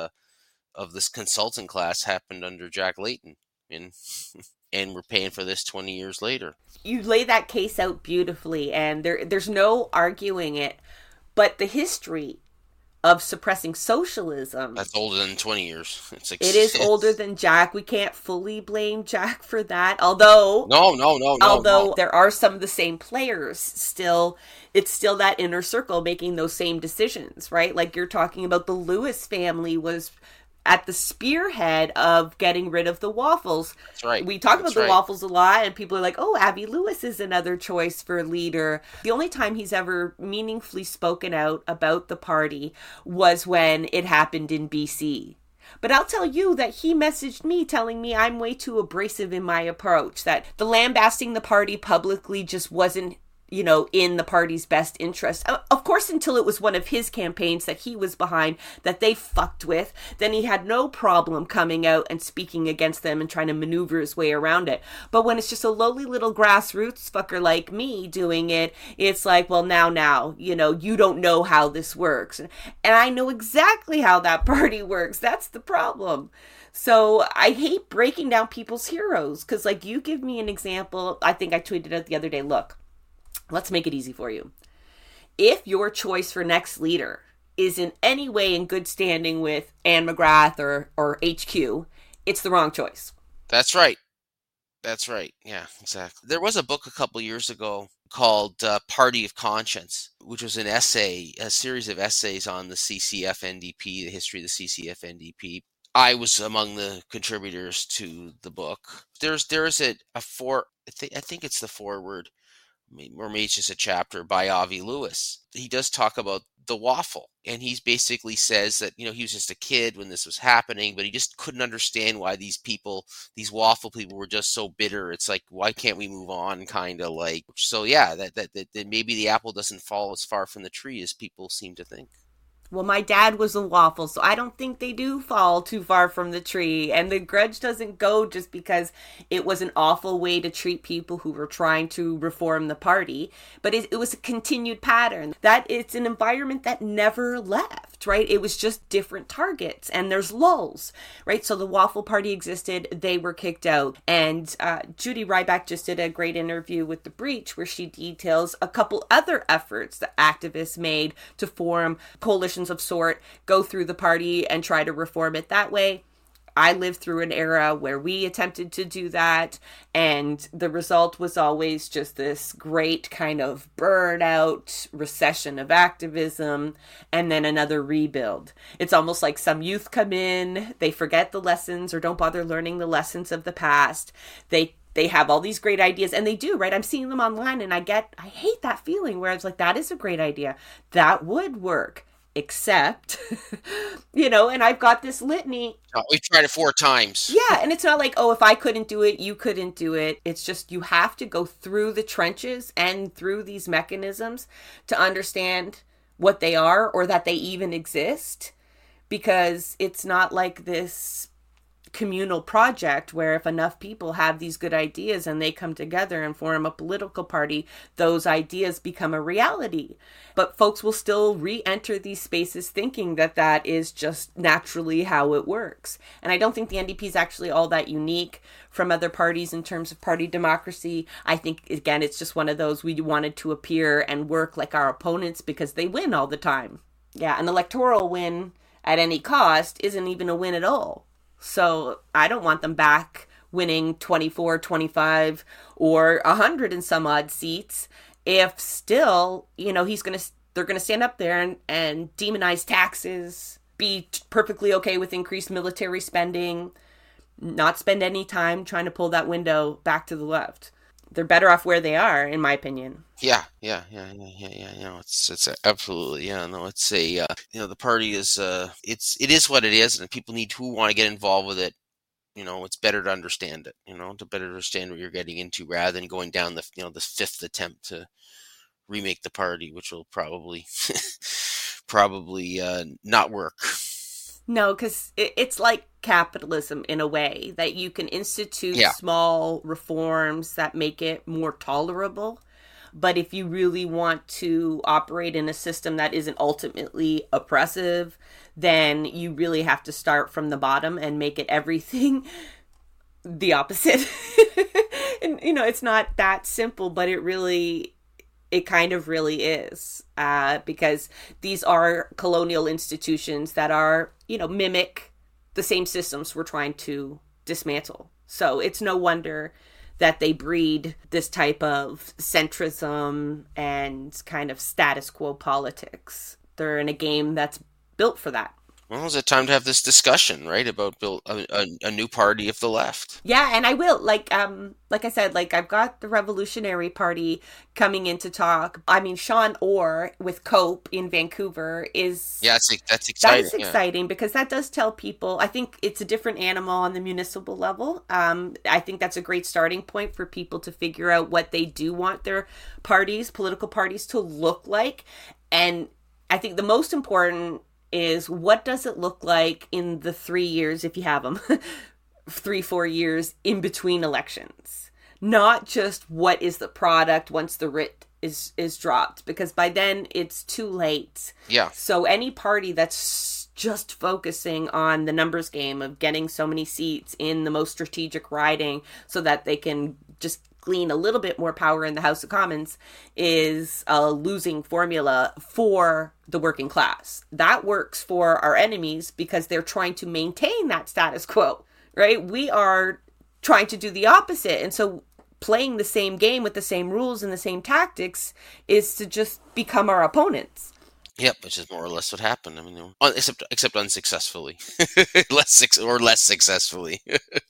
consultant class happened under Jack Layton, and we're paying for this 20 years later. You lay that case out beautifully, and there's no arguing it, but the history of suppressing socialism. That's older than 20 years. It's like It is older than Jack. We can't fully blame Jack for that. Although no. there are some of the same players still, it's still that inner circle making those same decisions, right? Like you're talking about, the Lewis family was at the spearhead of getting rid of the waffles. That's right. We talk about the waffles a lot, and people are like, oh, Abby Lewis is another choice for a leader. The only time he's ever meaningfully spoken out about the party was when it happened in BC. But I'll tell you that he messaged me telling me I'm way too abrasive in my approach, that the lambasting the party publicly just wasn't, you know, in the party's best interest. Of course, until it was one of his campaigns that he was behind that they fucked with, then he had no problem coming out and speaking against them and trying to maneuver his way around it. But when it's just a lowly little grassroots fucker like me doing it, it's like, well, now, you know, you don't know how this works. And I know exactly how that party works. That's the problem. So I hate breaking down people's heroes, because like, you give me an example. I think I tweeted out the other day, look, let's make it easy for you. If your choice for next leader is in any way in good standing with Anne McGrath or HQ, it's the wrong choice. That's right. Yeah, exactly. There was a book a couple years ago called Party of Conscience, which was a series of essays on the CCF-NDP, the history of the CCF-NDP. I was among the contributors to the book. There is I think it's the foreword, or maybe it's just a chapter by Avi Lewis. He does talk about the waffle, and he basically says that, you know, he was just a kid when this was happening, but he just couldn't understand why these waffle people were just so bitter. It's like, why can't we move on, kind of like. So yeah, that maybe the apple doesn't fall as far from the tree as people seem to think. Well, my dad was a waffle, so I don't think they do fall too far from the tree. And the grudge doesn't go just because it was an awful way to treat people who were trying to reform the party. But it was a continued pattern. That it's an environment that never left, right? It was just different targets, and there's lulls, right? So the Waffle Party existed, they were kicked out. And Judy Ryback just did a great interview with The Breach, where she details a couple other efforts that activists made to form coalitions of sort, go through the party and try to reform it that way. I lived through an era where we attempted to do that, and the result was always just this great kind of burnout recession of activism, and then another rebuild. It's almost like some youth come in, they forget the lessons or don't bother learning the lessons of the past. They have all these great ideas, and they do, right? I'm seeing them online, and I hate that feeling where it's like, that is a great idea. That would work. Except, you know, and I've got this litany. We tried it 4 times. Yeah, and it's not like, oh, if I couldn't do it, you couldn't do it. It's just, you have to go through the trenches and through these mechanisms to understand what they are, or that they even exist. Because it's not like this communal project where if enough people have these good ideas and they come together and form a political party, those ideas become a reality. But folks will still re-enter these spaces thinking that that is just naturally how it works. And I don't think the NDP is actually all that unique from other parties in terms of party democracy. I think, again, it's just one of those, we wanted to appear and work like our opponents because they win all the time. Yeah, an electoral win at any cost isn't even a win at all. So I don't want them back winning 24, 25, or 100 and some odd seats if still, you know, they're going to stand up there and demonize taxes, be perfectly okay with increased military spending, not spend any time trying to pull that window back to the left. They're better off where they are, in my opinion. Yeah. You know, it's absolutely, yeah. No, it's a, you know, the party is, it is what it is, and people who want to get involved with it. You know, it's better to understand it. You know, to better understand what you're getting into, rather than going down the 5th attempt to remake the party, which will probably not work. No, because it's like capitalism in a way, that you can institute small reforms that make it more tolerable. But if you really want to operate in a system that isn't ultimately oppressive, then you really have to start from the bottom and make it everything the opposite. And, you know, it's not that simple, but it really It kind of really is, because these are colonial institutions that are, mimic the same systems we're trying to dismantle. So it's no wonder that they breed this type of centrism and kind of status quo politics. They're in a game that's built for that. Well, is it time to have this discussion, right, about build a new party of the left? Yeah, and I will, like I said, like I've got the Revolutionary Party coming in to talk. I mean, Sean Orr with Cope in Vancouver is Yeah, that's that exciting. is Yeah, exciting because that does tell people. I think it's a different animal on the municipal level. I think that's a great starting point for people to figure out what they do want their political parties, to look like. And I think the most important is, what does it look like in the 3 years, if you have them, 3, 4 years in between elections? Not just what is the product once the writ is dropped, because by then it's too late. yeah, So any party that's just focusing on the numbers game of getting so many seats in the most strategic riding so that they can just glean a little bit more power in the House of Commons is a losing formula for the working class. That works for our enemies because they're trying to maintain that status quo, right? We are trying to do the opposite. And so playing the same game with the same rules and the same tactics is to just become our opponents. yep. Which is more or less what happened. I mean, except unsuccessfully, less successfully.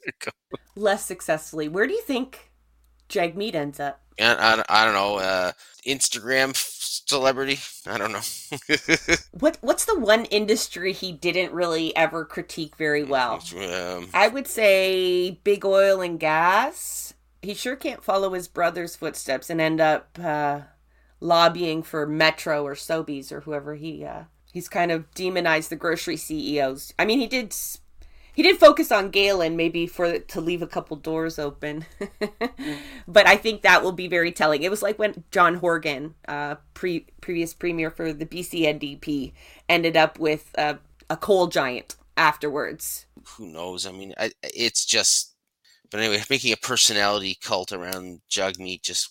Less successfully. Where do you think Jagmeet ends up? And I don't know, Instagram celebrity. I don't know. What's the one industry he didn't really ever critique very well? um, I would say big oil and gas. He sure can't follow his brother's footsteps and end up lobbying for Metro or Sobeys or whoever he's kind of demonized the grocery CEOs. I mean, he did focus on Galen, maybe to leave a couple doors open, but I think that will be very telling. It was like when John Horgan, previous premier for the BC NDP, ended up with a coal giant afterwards. who knows? I mean, it's just. But anyway, making a personality cult around Jagmeet just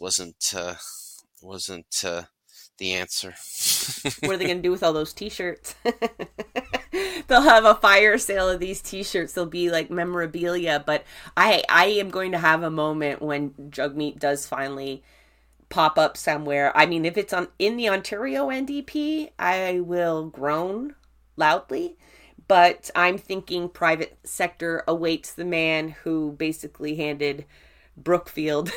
wasn't the answer. What are they going to do with all those T-shirts? They'll have a fire sale of these T-shirts. They'll be like memorabilia. But I am going to have a moment when Jagmeet does finally pop up somewhere. I mean, if it's in the Ontario NDP, I will groan loudly. But I'm thinking private sector awaits the man who basically handed Brookfield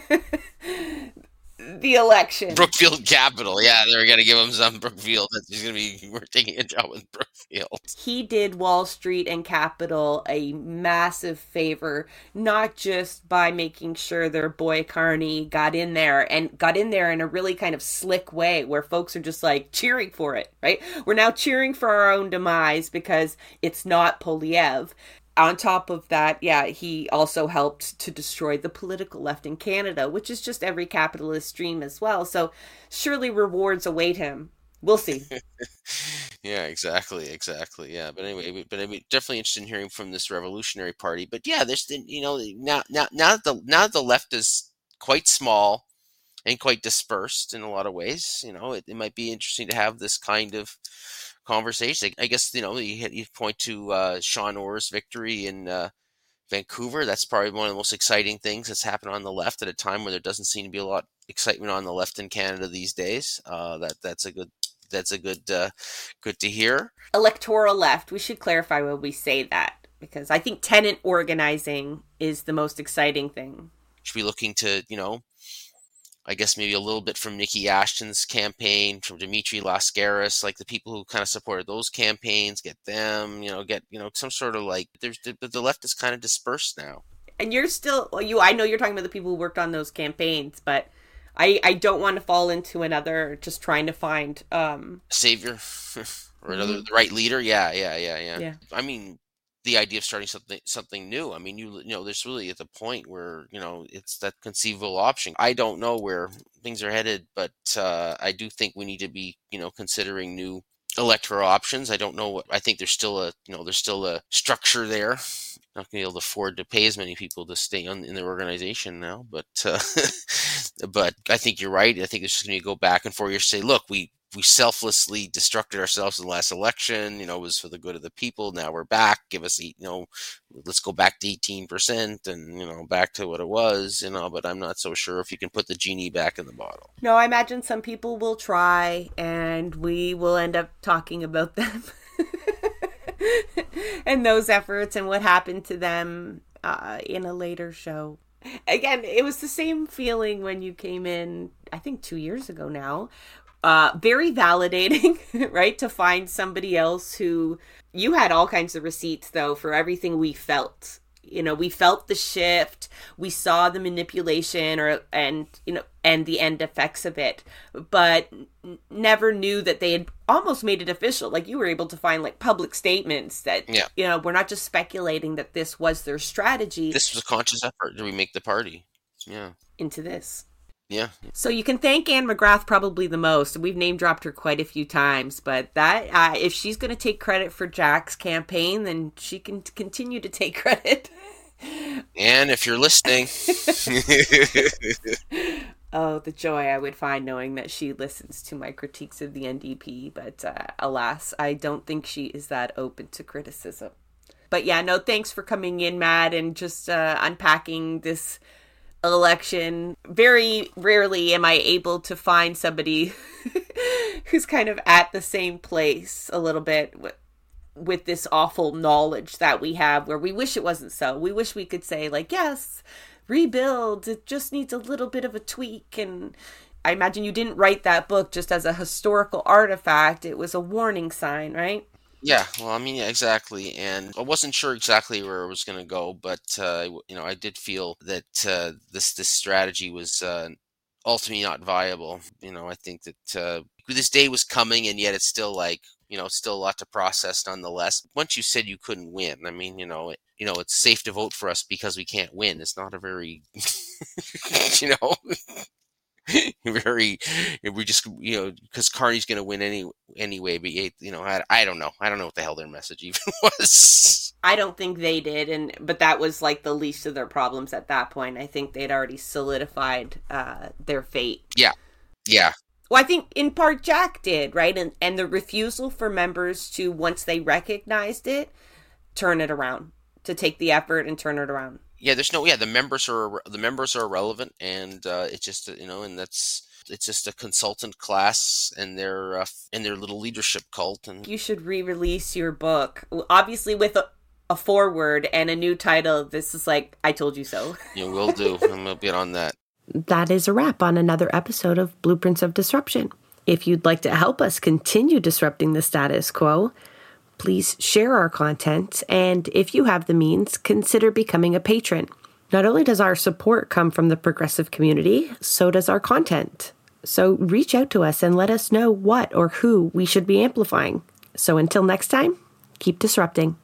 the election. Brookfield Capital, yeah, they're gonna give him some Brookfield. He's gonna be we're taking a job with Brookfield. He did Wall Street and Capital a massive favor, not just by making sure their boy Carney got in there in a really kind of slick way where folks are just like cheering for it, right? We're now cheering for our own demise because it's not Polyev. On top of that, yeah, he also helped to destroy the political left in Canada, which is just every capitalist dream as well. So surely rewards await him. We'll see. Yeah, exactly. Yeah, but anyway, definitely interested in hearing from this Revolutionary Party. But yeah, there's now that the left is quite small and quite dispersed in a lot of ways. It might be interesting to have this kind of conversation. I guess you point to Sean Orr's victory in Vancouver. That's probably one of the most exciting things that's happened on the left at a time where there doesn't seem to be a lot of excitement on the left in Canada these days. That's good to hear. Electoral left. We should clarify when we say that, because I think tenant organizing is the most exciting thing. Should be looking to I guess maybe a little bit from Nikki Ashton's campaign, from Dimitri Lascaris, like the people who kind of supported those campaigns, get them, get some sort of like. The left is kind of dispersed now. And you're still I know you're talking about the people who worked on those campaigns, but I don't want to fall into another just trying to find savior or another the right leader. Yeah. I mean, the idea of starting something new. I mean, there's really at the point where it's that conceivable option. I don't know where things are headed, but I do think we need to be considering new electoral options. I don't know what I think. There's still a structure there not going to be able to afford to pay as many people to stay in their organization now. But but I think you're right. I think it's just going to go back and forth. You say, look, we selflessly destructed ourselves in the last election. It was for the good of the people. Now we're back. Give us, let's go back to 18% and, back to what it was, but I'm not so sure if you can put the genie back in the bottle. No, I imagine some people will try and we will end up talking about them and those efforts and what happened to them in a later show. Again, it was the same feeling when you came in, I think 2 years ago now. Very validating, right? To find somebody else who, you had all kinds of receipts though for everything we felt. We felt the shift, we saw the manipulation and the end effects of it, but never knew that they had almost made it official. Like you were able to find like public statements that, we're not just speculating that this was their strategy. This was a conscious effort to remake the party. Yeah. Into this. Yeah. So you can thank Anne McGrath probably the most. We've name dropped her quite a few times, but that if she's going to take credit for Jack's campaign, then she can continue to take credit. Anne, if you're listening. Oh, the joy I would find knowing that she listens to my critiques of the NDP, but alas, I don't think she is that open to criticism. But yeah, no, thanks for coming in, Matt, and just unpacking this election. Very rarely am I able to find somebody who's kind of at the same place a little bit with this awful knowledge that we have, where we wish it wasn't so. We wish we could say like, yes, rebuild, it just needs a little bit of a tweak. And I imagine you didn't write that book just as a historical artifact. It was a warning sign, right? Yeah, well, I mean, yeah, exactly. And I wasn't sure exactly where it was going to go, but, I did feel that this strategy was ultimately not viable. I think that this day was coming, and yet it's still still a lot to process nonetheless. Once you said you couldn't win, I mean, it's safe to vote for us because we can't win. It's not a very, very, we just, because Carney's going to win anyway, but I don't know. I don't know what the hell their message even was. I don't think they did, but that was like the least of their problems at that point. I think they'd already solidified their fate. Yeah. Well, I think in part Jack did, right? And the refusal for members to, once they recognized it, turn it around, to take the effort and turn it around. Yeah, the members are irrelevant, and it's just it's just a consultant class and their little leadership cult. And you should re-release your book, obviously with a foreword and a new title. This is like, I told you so. Yeah, will do. I'm gonna get on that. That is a wrap on another episode of Blueprints of Disruption. If you'd like to help us continue disrupting the status quo, please share our content, and if you have the means, consider becoming a patron. Not only does our support come from the progressive community, so does our content. So reach out to us and let us know what or who we should be amplifying. So until next time, keep disrupting.